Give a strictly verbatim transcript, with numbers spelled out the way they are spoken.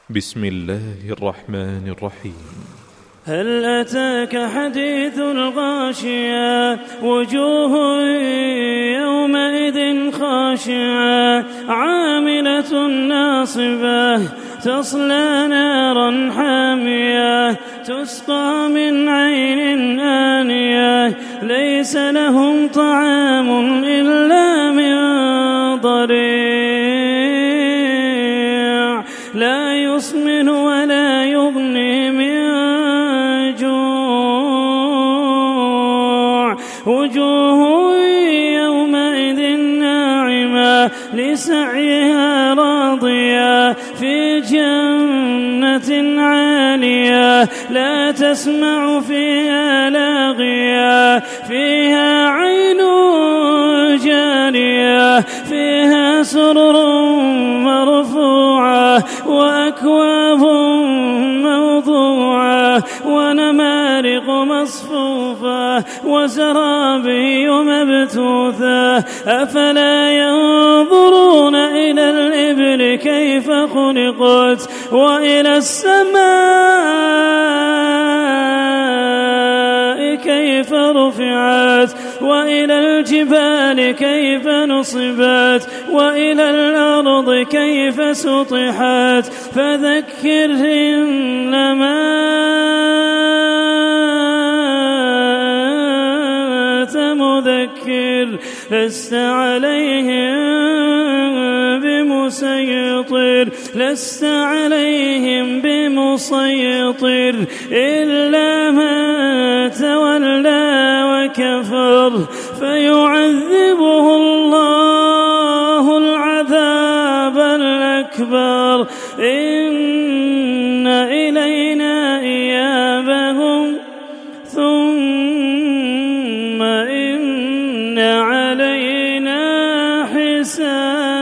بسم الله الرحمن الرحيم. هل أتاك حديث الغاشية وجوه يومئذ خاشعة عاملة ناصبة تصلى نارا حامية تسقى من عين آنية ليس لهم طعام إلا من ضريع لا يسمن ولا يغني من جوع وجوه يومئذ ناعمة لسعيها راضية في جنة عالية لا تسمع فيها لاغية فيها عين جارية فيها سرر مرفوعة وأكواب موضوعة ونمارق مصفوفة وزرابي مبثوثة أفلا ينظرون إلى الإبل كيف خلقت وإلى السماء كيف رفعت وإلى الجبال كيف نصبت وإلى الأرض كيف سطحت فذكر إنما أنت مذكر لست عليهم بمسيطر لست عليهم بمسيطر إلا من تولى وكفر فيعذبه الله العذاب الأكبر إن إلينا إيابهم ثم إن علينا حسابهم.